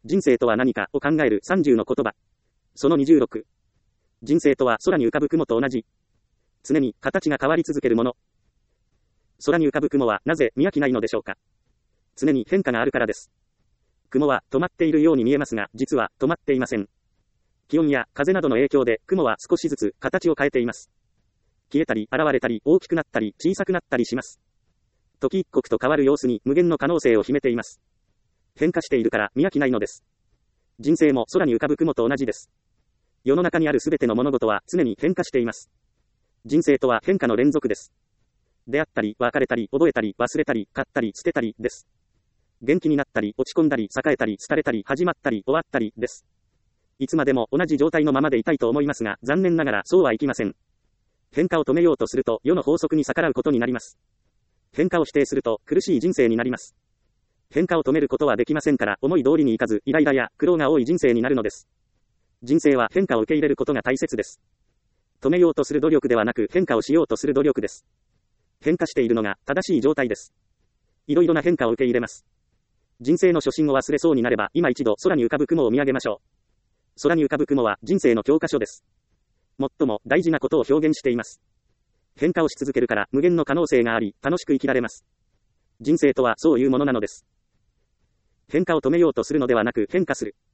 人生とは何かを考える30の言葉。その26。人生とは空に浮かぶ雲と同じ。常に形が変わり続けるもの。空に浮かぶ雲はなぜ見飽きないのでしょうか。常に変化があるからです。雲は止まっているように見えますが、実は止まっていません。気温や風などの影響で雲は少しずつ形を変えています。消えたり現れたり大きくなったり小さくなったりします。時一刻と変わる様子に無限の可能性を秘めています。変化しているから見飽きないのです。人生も空に浮かぶ雲と同じです。世の中にあるすべての物事は常に変化しています。人生とは変化の連続です。出会ったり別れたり覚えたり忘れたり買ったり捨てたりです。元気になったり落ち込んだり栄えたり廃れたり始まったり終わったりです。いつまでも同じ状態のままでいたいと思いますが、残念ながらそうはいきません。変化を止めようとすると世の法則に逆らうことになります。変化を否定すると苦しい人生になります。変化を止めることはできませんから、思い通りにいかずイライラや苦労が多い人生になるのです。人生は変化を受け入れることが大切です。止めようとする努力ではなく変化をしようとする努力です。変化しているのが正しい状態です。いろいろな変化を受け入れます。人生の初心を忘れそうになれば、今一度空に浮かぶ雲を見上げましょう。空に浮かぶ雲は人生の教科書です。最も大事なことを表現しています。変化をし続けるから無限の可能性があり、楽しく生きられます。人生とはそういうものなのです。変化を止めようとするのではなく変化する。